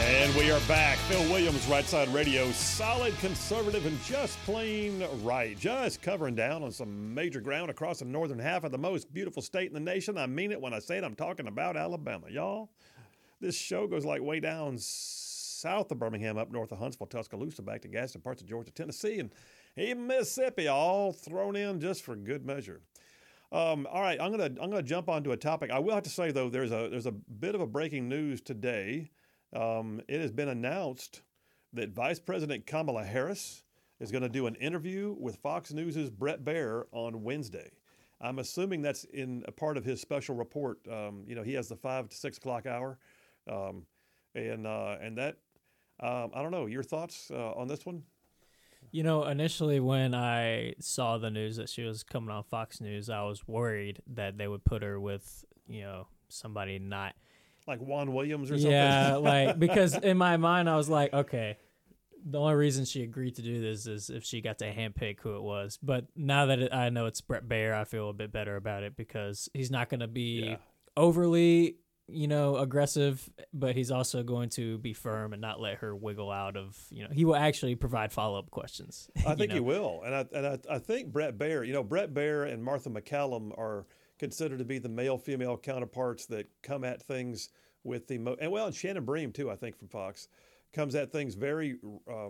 And we are back. Phil Williams, Right Side Radio, solid conservative and just plain right. Just covering down on some major ground across the northern half of the most beautiful state in the nation. I mean it when I say it. I'm talking about Alabama, y'all. This show goes like way down south of Birmingham, up north of Huntsville, Tuscaloosa, back to Gadsden, parts of Georgia, Tennessee, and even Mississippi, all thrown in just for good measure. All right, I'm gonna jump onto a topic. I will have to say though, there's a bit of a breaking news today. It has been announced that Vice President Kamala Harris is going to do an interview with Fox News' Bret Baier on Wednesday. I'm assuming that's in a part of his special report. He has the 5 to 6 o'clock hour, and that I don't know. Your thoughts on this one? Initially when I saw the news that she was coming on Fox News, I was worried that they would put her with somebody not. Like Juan Williams or something? Yeah, because in my mind, I was like, okay, the only reason she agreed to do this is if she got to handpick who it was. But now that I know it's Bret Baier, I feel a bit better about it because he's not going to be overly, aggressive, but he's also going to be firm and not let her wiggle out of, he will actually provide follow-up questions. I think he will. And I think Bret Baier, Bret Baier and Martha McCallum are considered to be the male-female counterparts that come at things with and Shannon Bream too, I think from Fox, comes at things very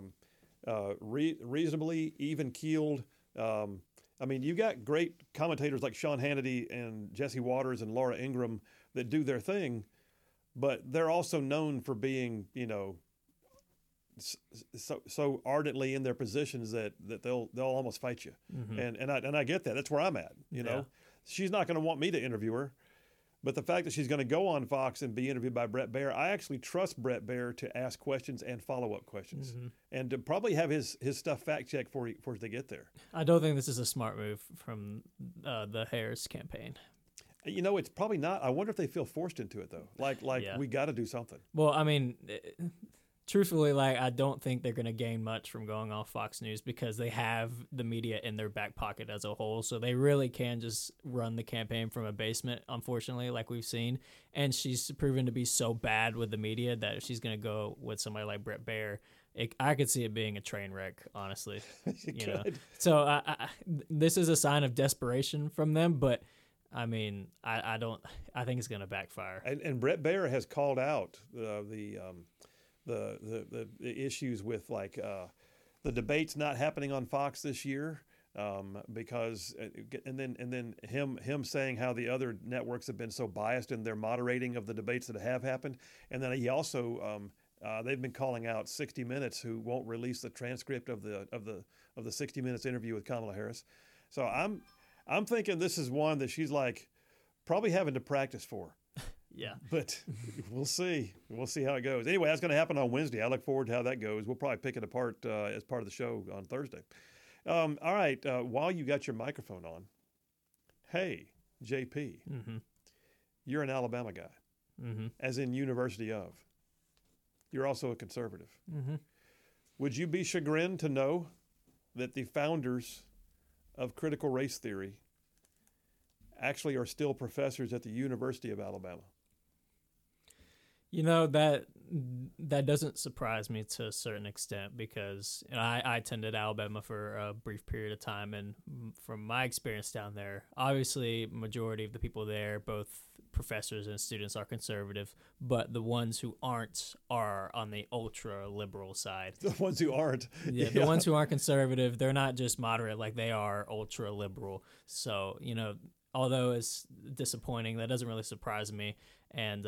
reasonably even-keeled. You got great commentators like Sean Hannity and Jesse Waters and Laura Ingraham that do their thing, but they're also known for being, so ardently in their positions that they'll almost fight you. Mm-hmm. And I get that. That's where I'm at. She's not going to want me to interview her, but the fact that she's going to go on Fox and be interviewed by Bret Baier, I actually trust Bret Baier to ask questions and follow-up questions, and to probably have his stuff fact-checked for they get there. I don't think this is a smart move from the Harris campaign. It's probably not. I wonder if they feel forced into it, though. We got to do something. Well, truthfully, I don't think they're going to gain much from going off Fox News because they have the media in their back pocket as a whole. So they really can just run the campaign from a basement, unfortunately, like we've seen. And she's proven to be so bad with the media that if she's going to go with somebody like Bret Baier, I could see it being a train wreck, honestly. So this is a sign of desperation from them, but I think it's going to backfire. And Bret Baier has called out the issues with the debates not happening on Fox this year because and then him saying how the other networks have been so biased in their moderating of the debates that have happened, and then he also they've been calling out 60 Minutes, who won't release the transcript of the 60 Minutes interview with Kamala Harris. So I'm thinking this is one that she's probably having to practice for. Yeah. But we'll see. We'll see how it goes. Anyway, that's going to happen on Wednesday. I look forward to how that goes. We'll probably pick it apart as part of the show on Thursday. All right. While you got your microphone on, hey, JP, you're an Alabama guy, as in University of. You're also a conservative. Would you be chagrined to know that the founders of critical race theory actually are still professors at the University of Alabama? That doesn't surprise me to a certain extent because I attended Alabama for a brief period of time, and from my experience down there, obviously majority of the people there, both professors and students, are conservative, but the ones who aren't are on the ultra liberal side. The ones who aren't. Yeah, the ones who aren't conservative, they're not just moderate, they are ultra liberal. So, although it's disappointing, that doesn't really surprise me. And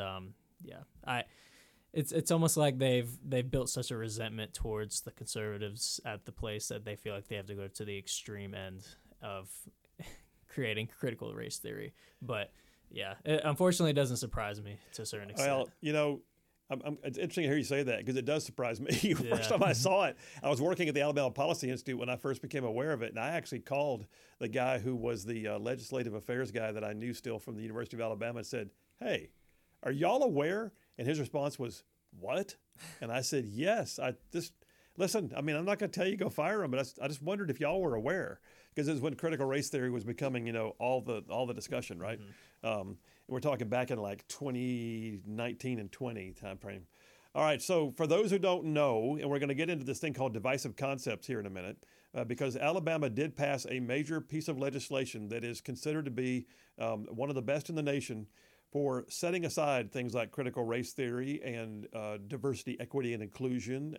it's almost like they've built such a resentment towards the conservatives at the place that they feel like they have to go to the extreme end of creating critical race theory. But yeah, unfortunately, it doesn't surprise me to a certain extent. Well, it's interesting to hear you say that because it does surprise me. First time I saw it, I was working at the Alabama Policy Institute when I first became aware of it, and I actually called the guy who was the legislative affairs guy that I knew still from the University of Alabama and said, "Hey, are y'all aware?" And his response was, "What?" And I said, "Yes. Listen, I'm not going to tell you go fire them, but I just wondered if y'all were aware because it was when critical race theory was becoming, all the discussion, right? We're talking back in 2019 and 20 time frame. All right, so for those who don't know, and we're going to get into this thing called divisive concepts here in a minute, because Alabama did pass a major piece of legislation that is considered to be one of the best in the nation for setting aside things like critical race theory and diversity, equity, and inclusion,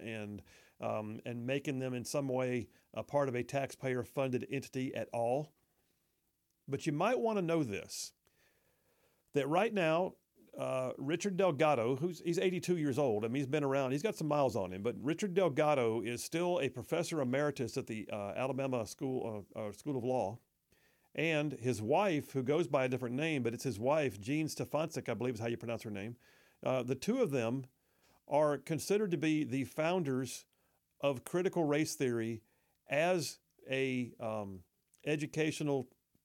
and making them in some way a part of a taxpayer-funded entity at all. But you might want to know this, that right now, Richard Delgado, he's 82 years old. I mean, he's been around. He's got some miles on him. But Richard Delgado is still a professor emeritus at the Alabama School of Law. And his wife, who goes by a different name, but it's his wife, Jean Stefancic, I believe is how you pronounce her name. The two of them are considered to be the founders of critical race theory as a educational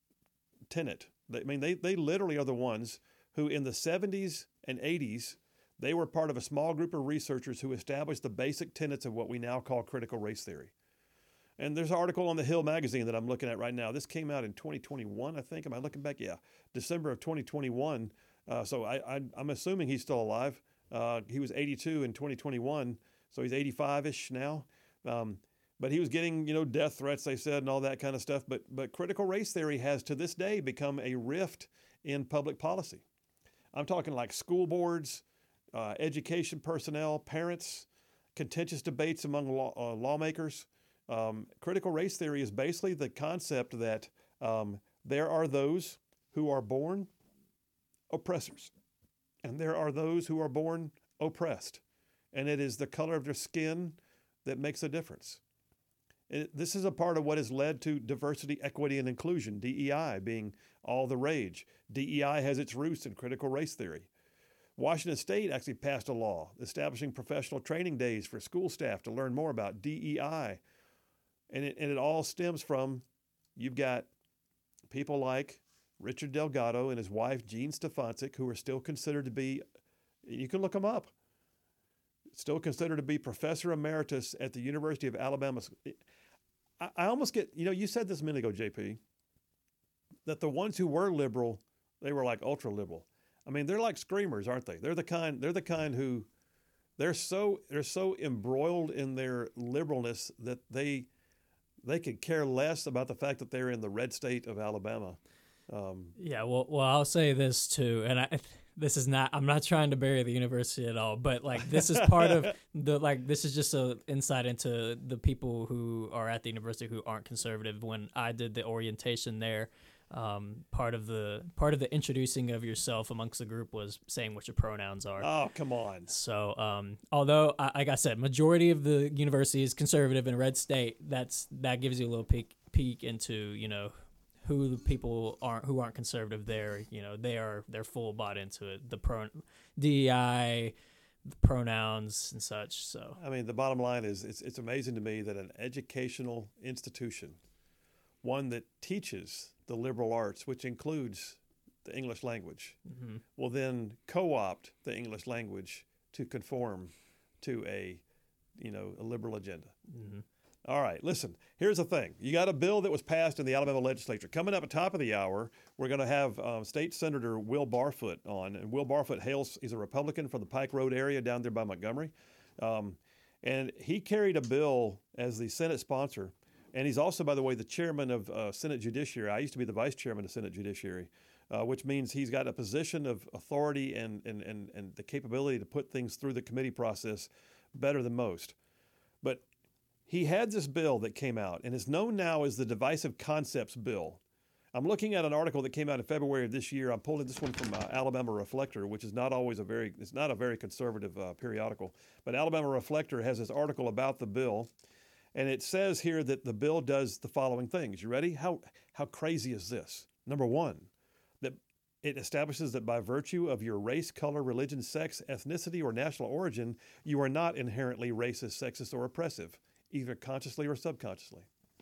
tenet. They literally are the ones who in the 70s and 80s, they were part of a small group of researchers who established the basic tenets of what we now call critical race theory. And there's an article on The Hill magazine that I'm looking at right now. This came out in 2021, I think. Am I looking back? Yeah, December of 2021. So I'm assuming he's still alive. He was 82 in 2021, so he's 85-ish now. But he was getting, death threats, they said, and all that kind of stuff. But critical race theory has to this day become a rift in public policy. I'm talking like school boards, education personnel, parents, contentious debates among lawmakers. Critical race theory is basically the concept that there are those who are born oppressors, and there are those who are born oppressed, and it is the color of their skin that makes a difference. This is a part of what has led to diversity, equity, and inclusion, DEI being all the rage. DEI has its roots in critical race theory. Washington State actually passed a law establishing professional training days for school staff to learn more about DEI. And it all stems from, you've got people like Richard Delgado and his wife, Jean Stefancic, who are still considered to be, you can look them up, still considered to be professor emeritus at the University of Alabama. I almost get, you said this a minute ago, JP, that the ones who were liberal, they were like ultra liberal. I mean, they're like screamers, aren't they? They're the kind who they're so embroiled in their liberalness that they could care less about the fact that they're in the red state of Alabama. Yeah, well, I'll say this too, and I'm not trying to bury the university at all, but this is part of this is just an insight into the people who are at the university who aren't conservative. When I did the orientation there, part of the introducing of yourself amongst the group was saying what your pronouns are. Oh, come on. So, although like I said, majority of the university is conservative in red state, that gives you a little peek into who the people who aren't conservative there. They're full bought into it. The DEI, the pronouns and such. So I mean, the bottom line is it's amazing to me that an educational institution, one that teaches the liberal arts, which includes the English language, mm-hmm. will then co-opt the English language to conform to a liberal agenda. Mm-hmm. All right, listen, here's the thing. You got a bill that was passed in the Alabama legislature. Coming up at the top of the hour, we're going to have State Senator Will Barfoot on. And Will Barfoot he's a Republican from the Pike Road area down there by Montgomery. And he carried a bill as the Senate sponsor. And he's also, by the way, the chairman of Senate Judiciary. I used to be the vice chairman of Senate Judiciary, which means he's got a position of authority and the capability to put things through the committee process better than most. But he had this bill that came out, and is known now as the Divisive Concepts Bill. I'm looking at an article that came out in February of this year. I'm pulling this one from Alabama Reflector, which is not always it's not a very conservative periodical. But Alabama Reflector has this article about the bill, and it says here that the bill does the following things. You ready? How crazy is this? Number one, that it establishes that by virtue of your race, color, religion, sex, ethnicity, or national origin, you are not inherently racist, sexist, or oppressive, either consciously or subconsciously.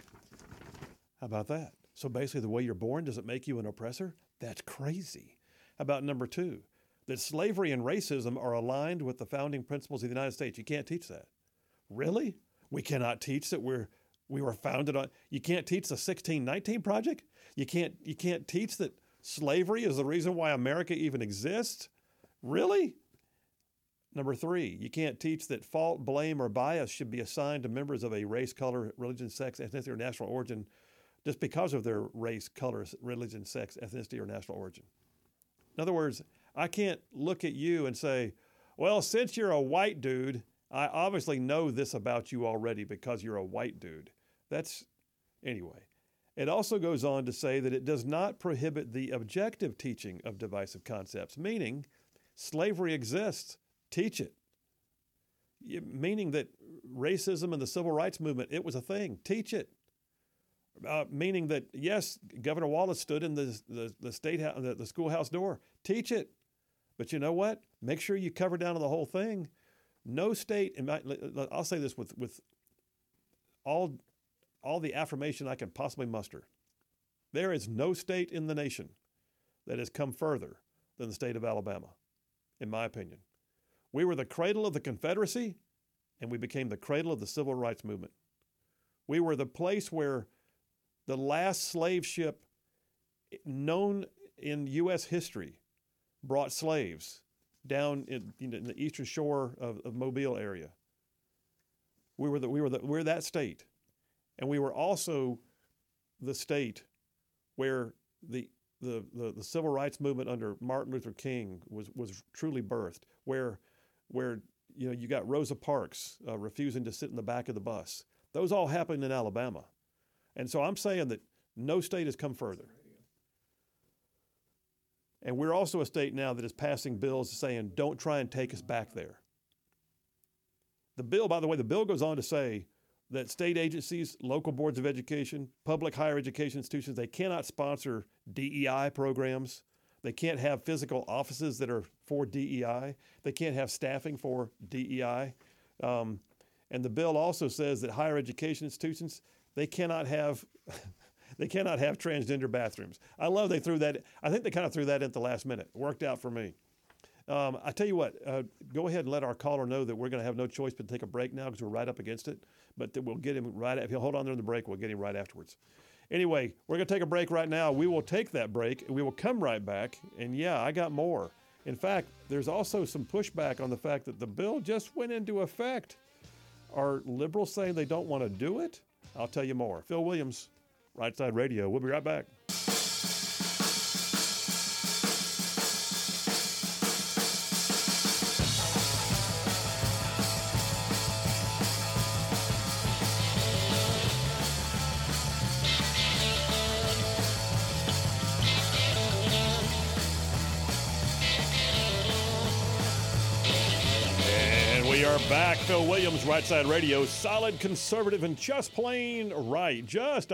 How about that? So basically the way you're born doesn't make you an oppressor? That's crazy. How about number two? That slavery and racism are aligned with the founding principles of the United States. You can't teach that. Really? We cannot teach that we were founded on. You can't teach the 1619 Project? You can't teach that slavery is the reason why America even exists? Really? Number 3, you can't teach that fault, blame, or bias should be assigned to members of a race, color, religion, sex, ethnicity, or national origin just because of their race, color, religion, sex, ethnicity, or national origin. In other words, I can't look at you and say, well, since you're a white dude, I obviously know this about you already because you're a white dude. Anyway. It also goes on to say that it does not prohibit the objective teaching of divisive concepts, meaning slavery exists, teach it. Meaning that racism and the civil rights movement, it was a thing, teach it. Meaning that, yes, Governor Wallace stood in the schoolhouse door, teach it. But you know what? Make sure you cover down on the whole thing. No state, I'll say this with all the affirmation I can possibly muster. There is no state in the nation that has come further than the state of Alabama, in my opinion. We were the cradle of the Confederacy, and we became the cradle of the civil rights movement. We were the place where the last slave ship known in U.S. history brought slaves down in the eastern shore of Mobile area. We're that state. And we were also the state where the civil rights movement under Martin Luther King was truly birthed, where you got Rosa Parks refusing to sit in the back of the bus. Those all happened in Alabama. And so I'm saying that no state has come further. And we're also a state now that is passing bills saying, don't try and take us back there. The bill, by the way, goes on to say that state agencies, local boards of education, public higher education institutions, they cannot sponsor DEI programs. They can't have physical offices that are for DEI. They can't have staffing for DEI. And the bill also says that higher education institutions, they cannot have transgender bathrooms. I love they threw that. I think they kind of threw that in at the last minute. It worked out for me. I tell you what, go ahead and let our caller know that we're going to have no choice but to take a break now because we're right up against it. But we'll get him if he'll hold on during the break, we'll get him right afterwards. Anyway, we're going to take a break right now. We will take that break. We will come right back. And yeah, I got more. In fact, there's also some pushback on the fact that the bill just went into effect. Are liberals saying they don't want to do it? I'll tell you more. Phil Williams, Right Side Radio. We'll be right back. Back, Phil Williams, Right Side Radio, solid conservative and just plain right. Just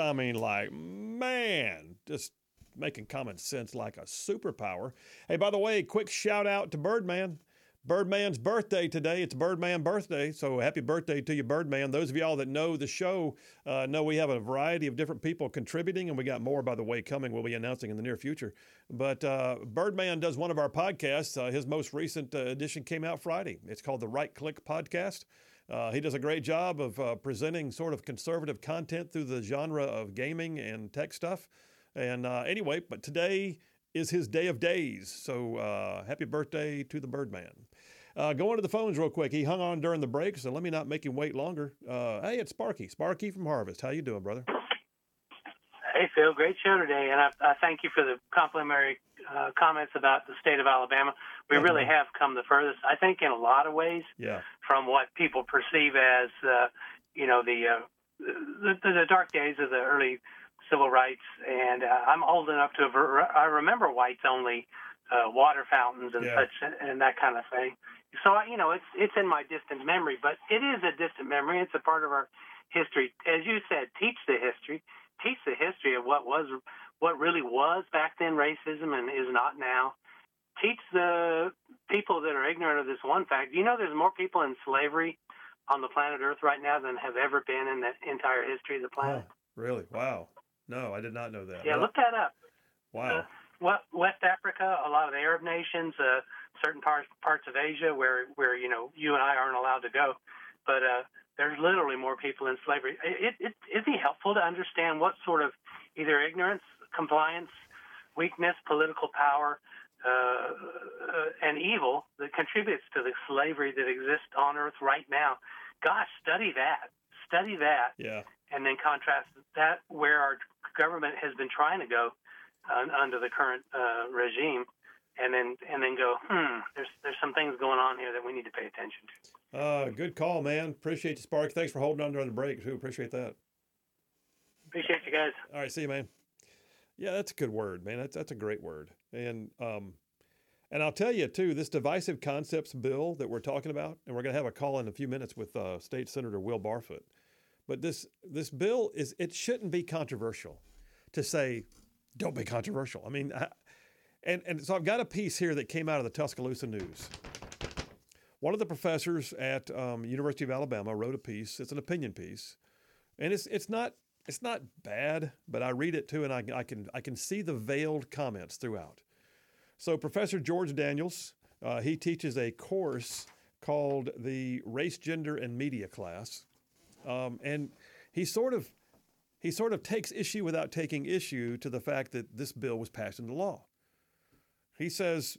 making common sense like a superpower. Hey, by the way, quick shout out to Birdman. Birdman's birthday today. It's Birdman birthday, so happy birthday to you, Birdman. Those of y'all that know the show know we have a variety of different people contributing, and we got more, by the way, coming. We'll be announcing in the near future. But Birdman does one of our podcasts. His most recent edition came out Friday. It's called the Right Click Podcast. He does a great job of presenting sort of conservative content through the genre of gaming and tech stuff. And anyway, but today is his day of days. So happy birthday to the Birdman. Going to the phones real quick. He hung on during the break, so let me not make him wait longer. Hey, it's Sparky. Sparky from Harvest. How you doing, brother? Hey, Phil. Great show today, and I thank you for the complimentary comments about the state of Alabama. We really have come the furthest, I think, in a lot of ways from what people perceive as, the dark days of the early civil rights. And I'm old enough I remember whites-only water fountains and such and that kind of thing. So, it's in my distant memory, but it is a distant memory. It's a part of our history. As you said, teach the history of what really was back then racism and is not now. Teach the people that are ignorant of this one fact. There's more people in slavery on the planet Earth right now than have ever been in the entire history of the planet. Oh, really? Wow. No, I did not know that. Yeah, look that up. Wow. West Africa, a lot of the Arab nations, certain parts of Asia where you and I aren't allowed to go, but there's literally more people in slavery. It'd be helpful to understand what sort of either ignorance, compliance, weakness, political power an evil that contributes to the slavery that exists on earth right now. Gosh, study that. Yeah. And then contrast that where our government has been trying to go under the current regime, and then go, there's some things going on here that we need to pay attention to. Good call, man. Appreciate you, Spark. Thanks for holding on during the break, too. Appreciate that. Appreciate you guys. All right, see you, man. Yeah, that's a good word, man. That's a great word. And I'll tell you, too, this divisive concepts bill that we're talking about, and we're going to have a call in a few minutes with State Senator Will Barfoot. But this bill it shouldn't be controversial to say, don't be controversial. I mean, and so I've got a piece here that came out of the Tuscaloosa News. One of the professors at University of Alabama wrote a piece. It's an opinion piece, and it's not bad, but I read it too, and I can see the veiled comments throughout. So Professor George Daniels, he teaches a course called the Race, Gender, and Media class, and he sort of takes issue without taking issue to the fact that this bill was passed into law. He says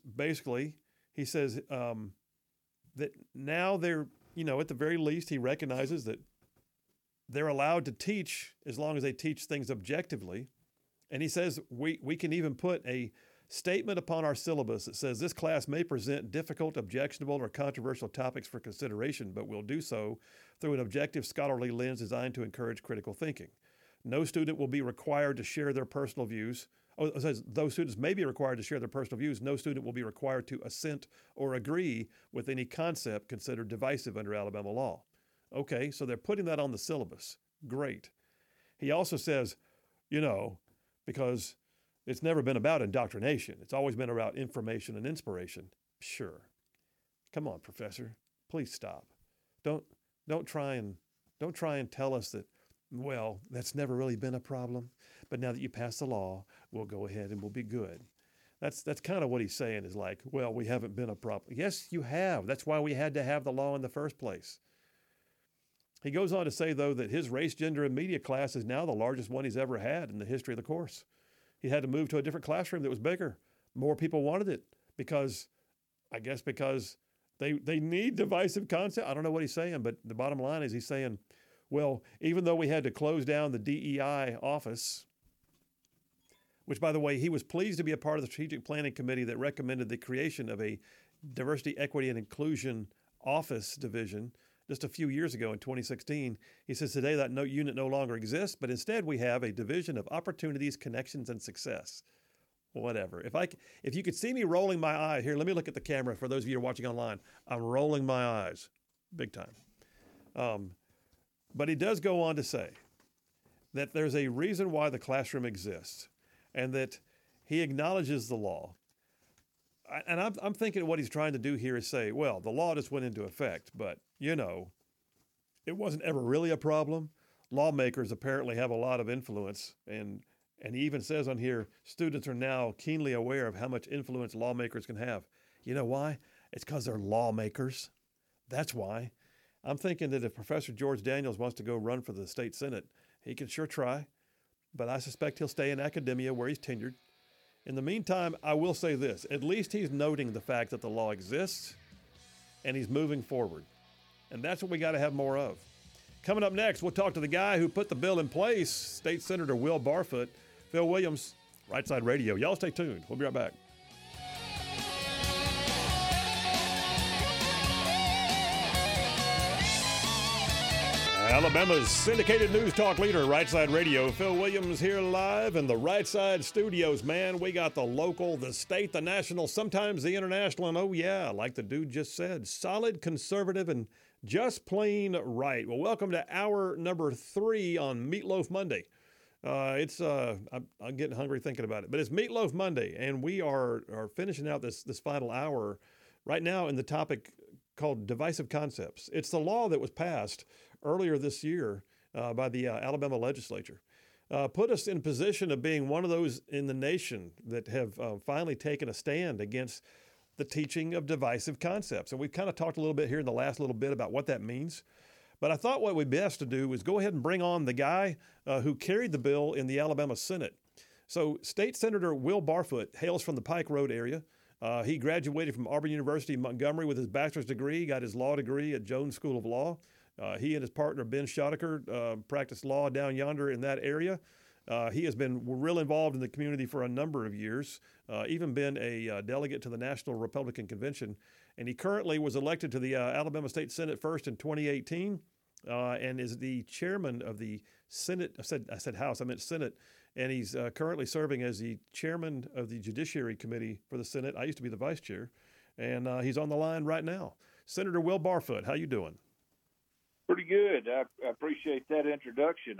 that now they're, at the very least, he recognizes that they're allowed to teach as long as they teach things objectively. And he says we can even put a statement upon our syllabus that says this class may present difficult, objectionable, or controversial topics for consideration, but will do so through an objective scholarly lens designed to encourage critical thinking. No student will be required to share their personal views. It says those students may be required to share their personal views. No student will be required to assent or agree with any concept considered divisive under Alabama law. Okay, so they're putting that on the syllabus. Great. He also says, because it's never been about indoctrination. It's always been about information and inspiration. Sure. Come on, Professor. Please stop. Don't try and tell us that, well, that's never really been a problem, but now that you passed the law, we'll go ahead and we'll be good. That's kind of what he's saying is like, well, we haven't been a problem. Yes, you have. That's why we had to have the law in the first place. He goes on to say, though, that his race, gender, and media class is now the largest one he's ever had in the history of the course. He had to move to a different classroom that was bigger. More people wanted it because they need divisive concept. I don't know what he's saying, but the bottom line is he's saying, well, even though we had to close down the DEI office, which, by the way, he was pleased to be a part of the strategic planning committee that recommended the creation of a diversity, equity, and inclusion office division just a few years ago in 2016. He says today that unit no longer exists, but instead we have a division of opportunities, connections, and success. Whatever. If you could see me rolling my eye here, let me look at the camera for those of you who are watching online. I'm rolling my eyes big time. But he does go on to say that there's a reason why the classroom exists and that he acknowledges the law. And I'm thinking what he's trying to do here is say, well, the law just went into effect, but, it wasn't ever really a problem. Lawmakers apparently have a lot of influence, and he even says on here, students are now keenly aware of how much influence lawmakers can have. You know why? It's because they're lawmakers. That's why. I'm thinking that if Professor George Daniels wants to go run for the state Senate, he can sure try, but I suspect he'll stay in academia where he's tenured. In the meantime, I will say this. At least he's noting the fact that the law exists, and he's moving forward. And that's what we got to have more of. Coming up next, we'll talk to the guy who put the bill in place, State Senator Will Barfoot. Phil Williams, Right Side Radio. Y'all stay tuned. We'll be right back. Alabama's syndicated news talk leader, Right Side Radio. Phil Williams here live in the Right Side studios. Man, we got the local, the state, the national, sometimes the international, and oh yeah, like the dude just said, solid, conservative, and just plain right. Well, welcome to hour number 3 on Meatloaf Monday. I'm getting hungry thinking about it, but it's Meatloaf Monday, and we are finishing out this final hour right now in the topic called divisive concepts. It's the law that was passed earlier this year by the Alabama legislature. Put us in a position of being one of those in the nation that have finally taken a stand against the teaching of divisive concepts. And we've kind of talked a little bit here in the last little bit about what that means. But I thought what would be best to do is go ahead and bring on the guy who carried the bill in the Alabama Senate. So State Senator Will Barfoot hails from the Pike Road area. He graduated from Auburn University in Montgomery with his bachelor's degree, got his law degree at Jones School of Law. He and his partner, Ben Schottaker, practiced law down yonder in that area. He has been real involved in the community for a number of years, even been a delegate to the National Republican Convention. And he currently was elected to the Alabama State Senate first in 2018 and is the chairman of the Senate. I said House, I meant Senate. And he's currently serving as the chairman of the Judiciary Committee for the Senate. I used to be the vice chair. And he's on the line right now. Senator Will Barfoot, how you doing? Pretty good. I appreciate that introduction.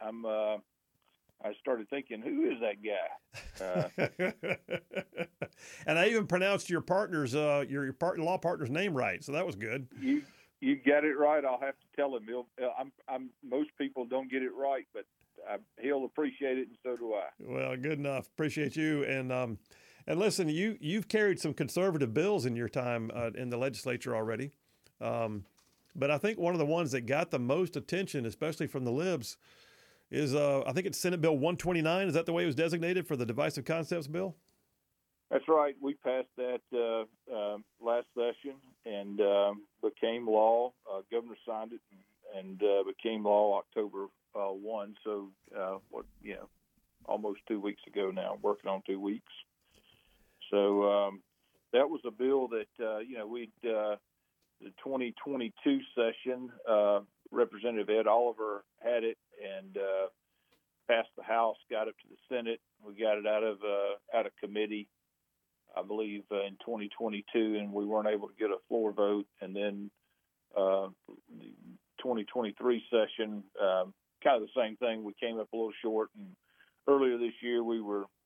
I started thinking, who is that guy? And I even pronounced your partner's law partner's name right, so that was good. You got it right. I'll have to tell him. Most people don't get it right, but he'll appreciate it, and so do I. Well, good enough. Appreciate you. And listen, you've carried some conservative bills in your time in the legislature already. But I think one of the ones that got the most attention, especially from the libs, is I think it's Senate Bill 129. Is that the way it was designated for the Divisive Concepts Bill? That's right. We passed that last session and became law. Governor signed it and became law October 1. So, almost 2 weeks ago now, working on 2 weeks. So that was a bill that, we'd the 2022 session, Representative Ed Oliver had it and passed the House, got it to the Senate. We got it out of committee, I believe, in 2022, and we weren't able to get a floor vote. And then the 2023 session, kind of the same thing. We came up a little short, and earlier this year we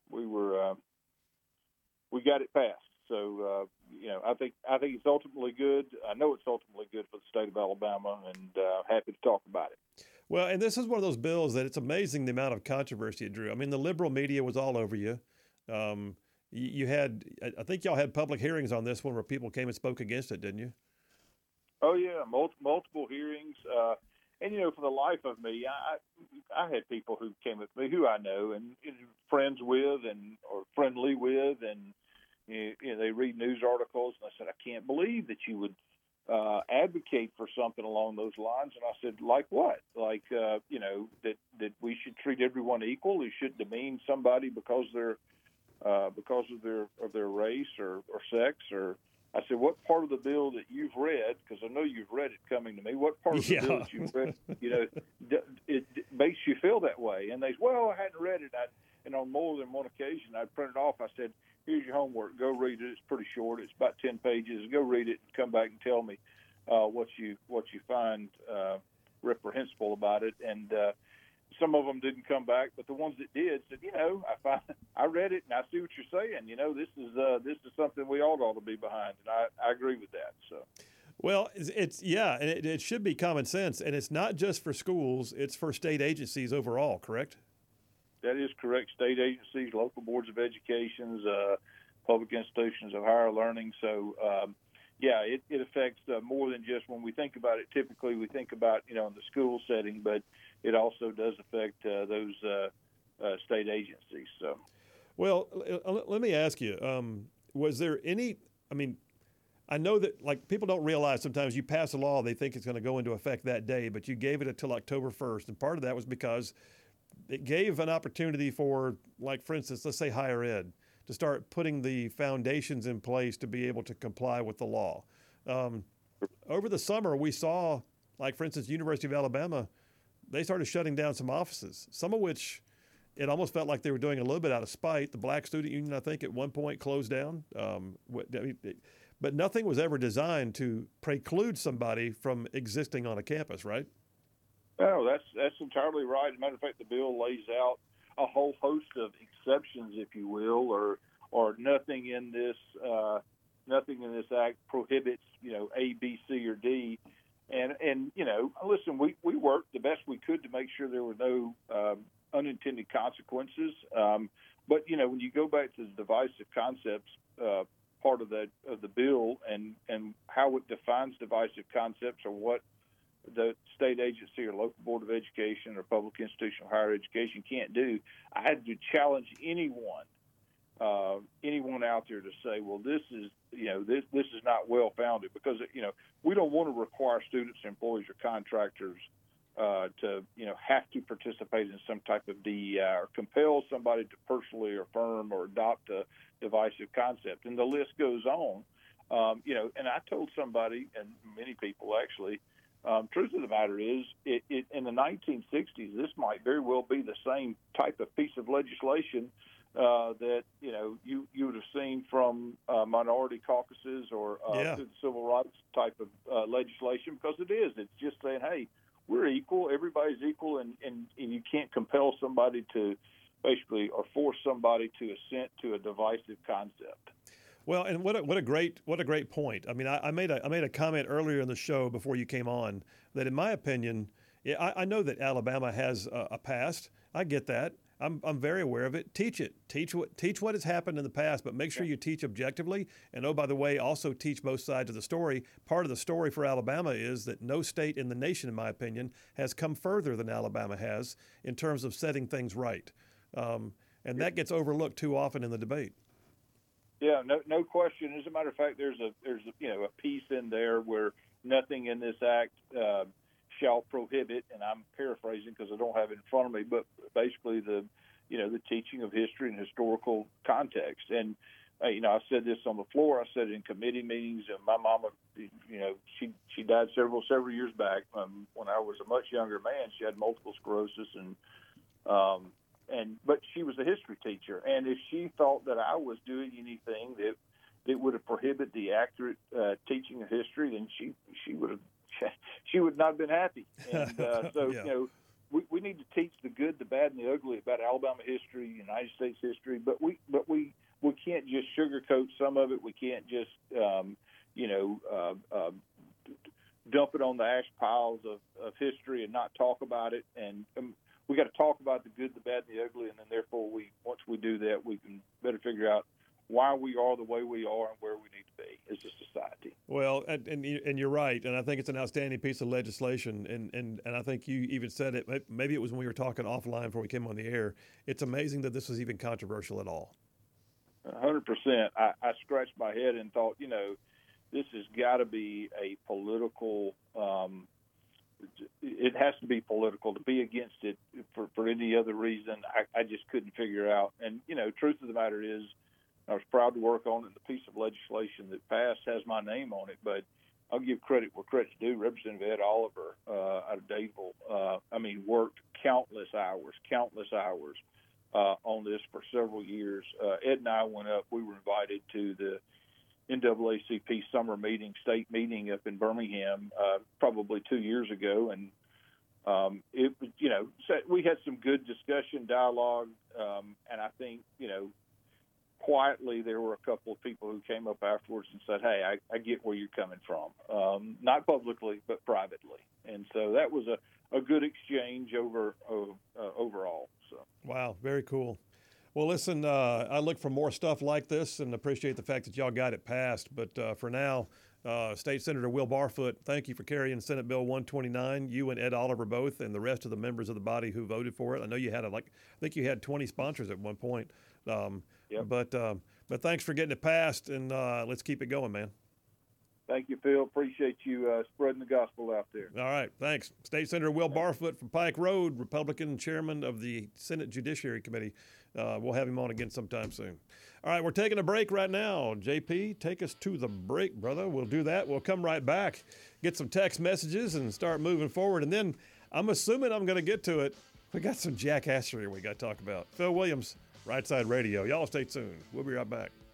got it passed. So I think it's ultimately good. I know it's ultimately good for the state of Alabama, and happy to talk about it. Well, and this is one of those bills that it's amazing the amount of controversy it drew. I mean, the liberal media was all over you. You had, I think y'all had public hearings on this one where people came and spoke against it, didn't you? Oh yeah, multiple hearings. And for the life of me, I had people who came with me who I know and friends with or friendly with, and they read news articles, and I said, I can't believe that you would advocate for something along those lines. And I said, like what? Like that we should treat everyone equal. You shouldn't demean somebody because of their race or sex. Or I said, what part of the bill that you've read? Because I know you've read it coming to me. What part of the bill that you've read? It makes you feel that way. And they said, well, I hadn't read it. And on more than one occasion, I printed it off. I said, here's your homework. Go read it. It's pretty short. It's about 10 pages. Go read it and come back and tell me what you find reprehensible about it. And some of them didn't come back, but the ones that did said, I read it and I see what you're saying. This is something we all ought to be behind, and I agree with that. So. Well, and it should be common sense, and it's not just for schools; it's for state agencies overall. Correct? That is correct. State agencies, local boards of education, public institutions of higher learning. So, it affects more than just when we think about it. Typically, we think about, in the school setting, but it also does affect those state agencies. So, well, let me ask you, was there any, I know that people don't realize sometimes you pass a law, they think it's going to go into effect that day, but you gave it until October 1st. And part of that was because it gave an opportunity for, for instance, let's say higher ed, to start putting the foundations in place to be able to comply with the law. Over the summer, we saw, for instance, University of Alabama, they started shutting down some offices, some of which it almost felt like they were doing a little bit out of spite. The Black Student Union, I think, at one point closed down. But nothing was ever designed to preclude somebody from existing on a campus, right? No, that's entirely right. As a matter of fact, the bill lays out a whole host of exceptions, if you will, or nothing in this act prohibits A, B, C, or D. And listen, we worked the best we could to make sure there were no unintended consequences. But when you go back to the divisive concepts part of the bill and how it defines divisive concepts, or what the state agency or local board of education or public institution of higher education can't do, I had to challenge anyone anyone out there to say, well, this is is not well founded, because we don't want to require students, employees, or contractors to have to participate in some type of DEI or compel somebody to personally affirm or adopt a divisive concept, and the list goes on. And I told somebody, and many people actually, truth of the matter is, in the 1960s, this might very well be the same type of piece of legislation that you would have seen from minority caucuses or the civil rights type of legislation, because it is. It's just saying, hey, we're equal, everybody's equal, and you can't compel somebody to basically or force somebody to assent to a divisive concept. Well, and what a great point. I mean, I made a comment earlier in the show before you came on that, in my opinion, I know that Alabama has a past. I get that. I'm very aware of it. Teach it. Teach what has happened in the past, but make sure you teach objectively. And oh, by the way, also teach both sides of the story. Part of the story for Alabama is that no state in the nation, in my opinion, has come further than Alabama has in terms of setting things right. And that gets overlooked too often in the debate. Yeah, no question. As a matter of fact, there's a piece in there where nothing in this act shall prohibit, and I'm paraphrasing because I don't have it in front of me, but basically the teaching of history and historical context. And I said this on the floor. I said it in committee meetings. And my mama, she died several years back when I was a much younger man. She had multiple sclerosis, but she was a history teacher. And if she thought that I was doing anything that would have prohibited the accurate teaching of history, then she would not have been happy. And we need to teach the good, the bad, and the ugly about Alabama history, United States history. But we can't just sugarcoat some of it. We can't just dump it on the ash piles of history and not talk about it. And we got to talk about the good, the bad, and the ugly. And then therefore, once we do that, we can better figure out why we are the way we are and where we need to be as a society. Well, and you're right, and I think it's an outstanding piece of legislation, and I think you even said it, maybe it was when we were talking offline before we came on the air. It's amazing that this was even controversial at all. 100%. I scratched my head and thought, this has got to be a political it has to be political. To be against it for any other reason, I just couldn't figure out. And, truth of the matter is, I was proud to work on it. The piece of legislation that passed has my name on it, but I'll give credit where credit's due. Representative Ed Oliver out of Dadeville, worked countless hours on this for several years. Ed and I went up. We were invited to the NAACP summer state meeting up in Birmingham, probably 2 years ago, and it was, we had some good discussion, dialogue, and I think quietly there were a couple of people who came up afterwards and said, "Hey, I get where you're coming from," not publicly but privately, and so that was a good exchange overall. So wow, very cool. Well, listen, I look for more stuff like this and appreciate the fact that y'all got it passed. But for now, State Senator Will Barfoot, thank you for carrying Senate Bill 129. You and Ed Oliver both, and the rest of the members of the body who voted for it. I know you had I think you had 20 sponsors at one point. Yep. But thanks for getting it passed, and let's keep it going, man. Thank you, Phil. Appreciate you spreading the gospel out there. All right, thanks. State Senator Will Barfoot from Pike Road, Republican chairman of the Senate Judiciary Committee. We'll have him on again sometime soon. All right, we're taking a break right now. JP, take us to the break, brother. We'll do that. We'll come right back, get some text messages, and start moving forward. And then I'm assuming I'm going to get to it. We got some jackassery we got to talk about. Phil Williams, Right Side Radio. Y'all stay tuned. We'll be right back.